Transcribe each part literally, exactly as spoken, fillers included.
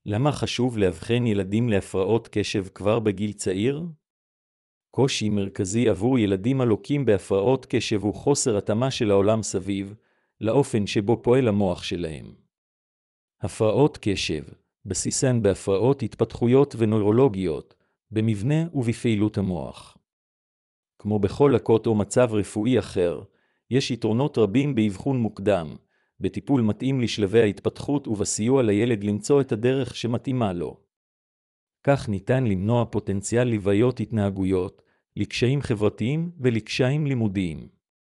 למה חשוב לאבחן ילדים להפרעות קשב כבר בגיל צעיר? קושי מרכזי עבור ילדים הלוקים בהפרעות קשב הוא חוסר התאמה של העולם סביב, לאופן שבו פועל המוח שלהם. הפרעות קשב, בסיסן בהפרעות התפתחויות ונוירולוגיות, במבנה ובפעילות המוח. כמו בכל לקות או מצב רפואי אחר, יש יתרונות רבים באבחון מוקדם, בטיפול מתאים לשלבי ההתפתחות ובסיוע לילד למצוא את הדרך שמתאימה לו. כך ניתן למנוע פוטנציאל לבעיות התנהגויות, לקשיים חברתיים ולקשיים לימודיים.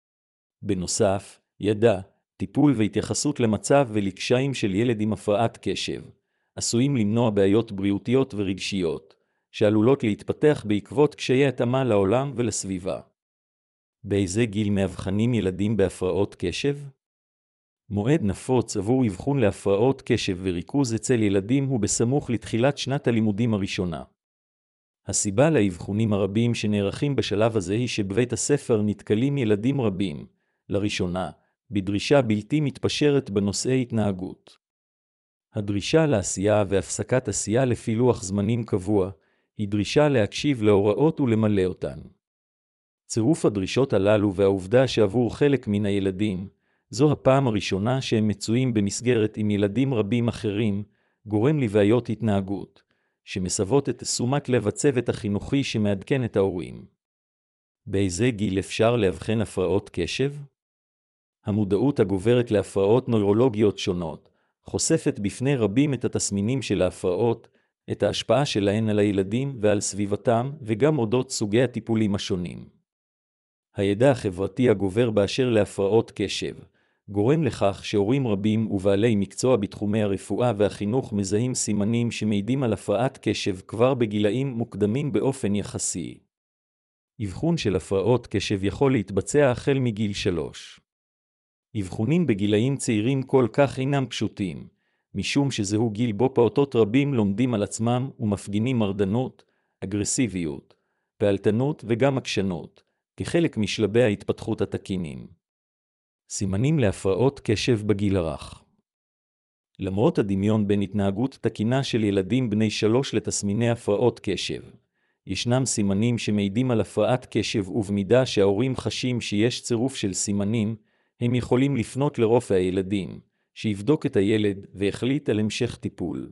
בנוסף, ידע, טיפול והתייחסות למצב ולקשיים של ילד עם הפרעת קשב, עשויים למנוע בעיות בריאותיות ורגשיות, שעלולות להתפתח בעקבות קשיי התאמה לעולם ולסביבה. באיזה גיל מאבחנים ילדים בהפרעות קשב? מועד נפוץ עבור אבחון להפרעות קשב וריכוז אצל ילדים הוא בסמוך לתחילת שנת הלימודים הראשונה. הסיבה לאבחונים הרבים שנערכים בשלב הזה היא שבבית הספר נתקלים ילדים רבים, לראשונה, בדרישה בלתי מתפשרת בנושאי התנהגות. הדרישה לעשייה והפסקת עשייה לפי לוח זמנים קבוע, היא דרישה להקשיב להוראות ולמלא אותן. צירוף הדרישות הללו והעובדה שעבור חלק מן הילדים, זו הפעם הראשונה שהם מצויים במסגרת עם ילדים רבים אחרים, גורם לבעיות התנהגות, שמסבות את תשומת לב הצוות החינוכי שמעדכן את ההורים. באיזה גיל אפשר לאבחן הפרעות קשב? המודעות הגוברת להפרעות נוירולוגיות שונות, חושפת בפני רבים את התסמינים של ההפרעות, את ההשפעה שלהן על הילדים ועל סביבתם, וגם אודות סוגי הטיפולים השונים. הידע החברתי הגובר באשר להפרעות קשב, גורם לכך שהורים רבים ובעלי מקצוע בתחומי הרפואה והחינוך מזהים סימנים שמעידים על הפרעת קשב כבר בגילאים מוקדמים באופן יחסי. אבחון של הפרעות קשב יכול להתבצע החל מגיל שלוש. אבחונים בגילאים צעירים כל כך אינם פשוטים, משום שזהו גיל בו פעוטות רבים לומדים על עצמם ומפגינים מרדנות, אגרסיביות, פעלתנות וגם עקשנות, כחלק משלבי ההתפתחות התקינים. סימנים להפרעות קשב בגיל הרך. למרות הדמיון בין התנהגות תקינה של ילדים בני שלוש לתסמיני הפרעות קשב, ישנם סימנים שמעידים על הפרעת קשב ובמידה שההורים חשים שיש צירוף של סימנים, הם יכולים לפנות לרופא הילדים, שיבדוק את הילד והחליט על המשך טיפול.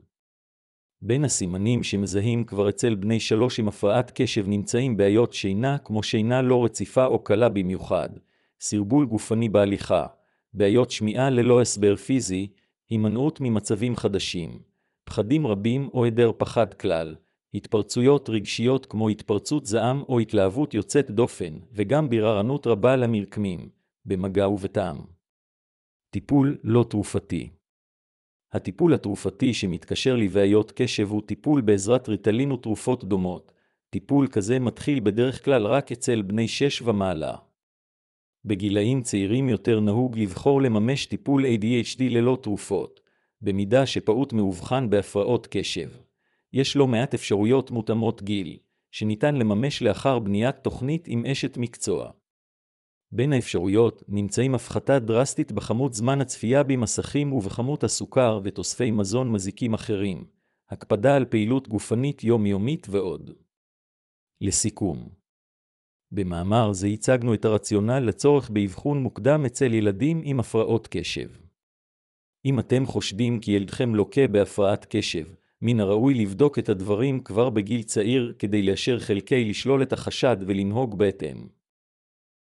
בין הסימנים שמזהים כבר אצל בני שלוש עם הפרעת קשב נמצאים בעיות שינה כמו שינה לא רציפה או קלה במיוחד, סרבול גופני בהליכה, בעיות שמיעה ללא הסבר פיזי, הימנעות ממצבים חדשים, פחדים רבים או היעדר פחד כלל, התפרצויות רגשיות כמו התפרצות זעם או התלהבות יוצאת דופן, וגם בררנות רבה למרקמים, במגע ובטעם. טיפול לא תרופתי. הטיפול התרופתי שמתקשר לבעיות קשב הוא טיפול בעזרת ריטלין ותרופות דומות. טיפול כזה מתחיל בדרך כלל רק אצל בני שש ומעלה. בגילאים צעירים יותר נהוג לבחור לממש טיפול איי די אייץ' די ללא תרופות, במידה שפעוט מאובחן בהפרעות קשב. יש לו מעט אפשרויות מותאמות גיל, שניתן לממש לאחר בניית תוכנית עם אשת מקצוע. בין האפשרויות נמצאים הפחתה דרסטית בכמות זמן הצפייה במסכים ובכמות הסוכר ותוספי מזון מזיקים אחרים, הקפדה על פעילות גופנית יומיומית ועוד. לסיכום, במאמר זה הצגנו את הרציונל לצורך באבחון מוקדם אצל ילדים עם הפרעות קשב. אם אתם חושדים כי ילדכם לוקה בהפרעת קשב, מן הראוי לבדוק את הדברים כבר בגיל צעיר כדי לאשר חלקי לשלול את החשד ולנהוג בהתאם.